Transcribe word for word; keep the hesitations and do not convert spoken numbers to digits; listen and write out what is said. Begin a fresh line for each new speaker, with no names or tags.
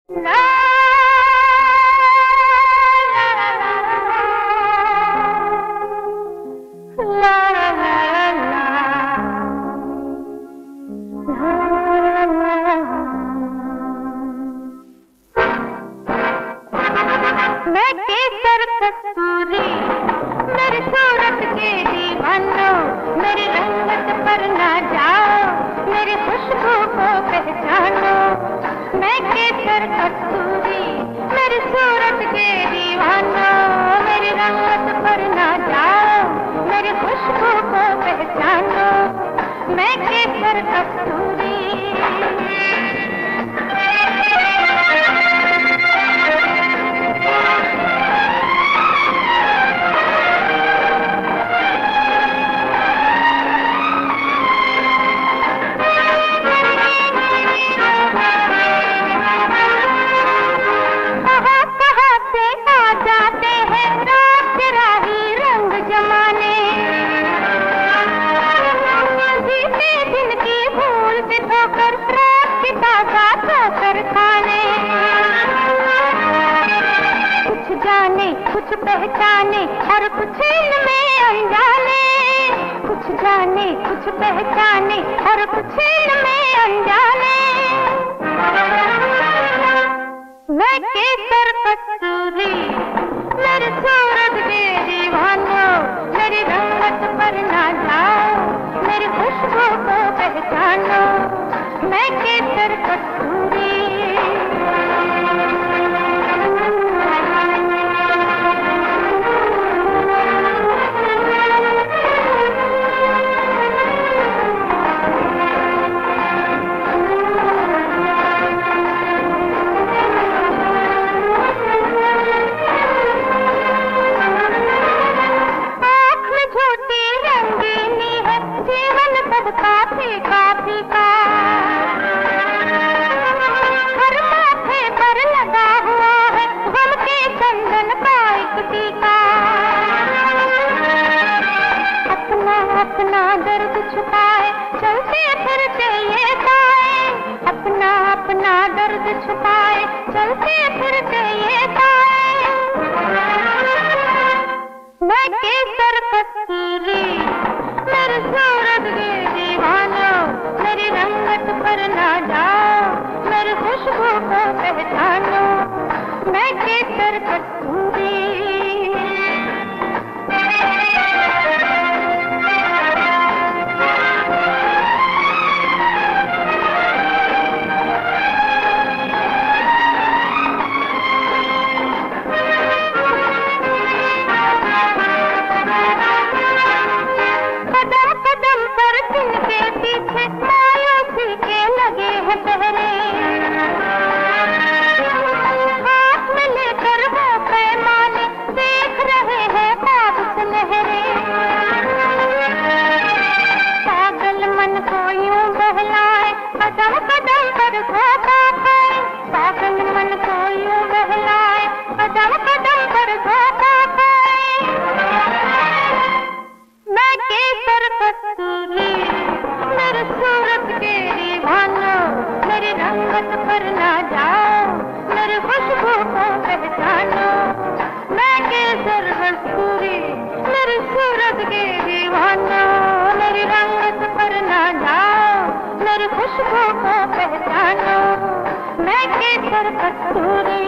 मैं केसर कस्तूरी, मेरी सूरत के दीवानो, मेरी रंगत पर ना जाओ, मेरी खुशबू को पहचानो। मैं केसर कस्तूरी, मेरी सूरत के दीवानो, मेरी रंगत पर ना जाओ, मेरी खुशबू को पहचानो। मैं केसर कस्तूरी। कुछ जाने कुछ पहचाने और कुछ इनमें अनजाने, कुछ जाने कुछ पहचाने और कुछ इनमें अनजाने। मैं केसर कस्तूरी, मेरी सूरत के दीवानो, मेरी रंगत पर ना जाओ, मेरी खुशबू को पहचानो। मैं केसर कस्तूरी। अपना दर्द छुपाए चलते फिरते ये पाए, अपना अपना दर्द छुपाए चलते फिरते ये पाए। मैं केसर कस्तूरी, मेरी सूरत के दीवानो, मेरी रंगत पर ना जाओ, मेरी खुशबू को पहचानो। मैं केसर कस्तूरी। मायूसी के लगे हैं पहरे, हाथ में लेकर वो पैमाने देख रहे हैं ख्वाब सुनहरे। पागल मन को यूं बहलाए कदम कदम पर धोखा खाए, पागल मन को यूं बहलाए कदम कदम पर धोखा खाए। मैं केसर कस्तूरी, मेरी सूरत के दीवानो, मेरी रंगत पर ना जाओ, मेरी खुशबू को पहचानो। मैं केसर कस्तूरी, मेरी सूरत के दीवानो, मेरी रंगत पर ना जाओ, मेरी खुशबू को पहचानो। मैं केसर कस्तूरी।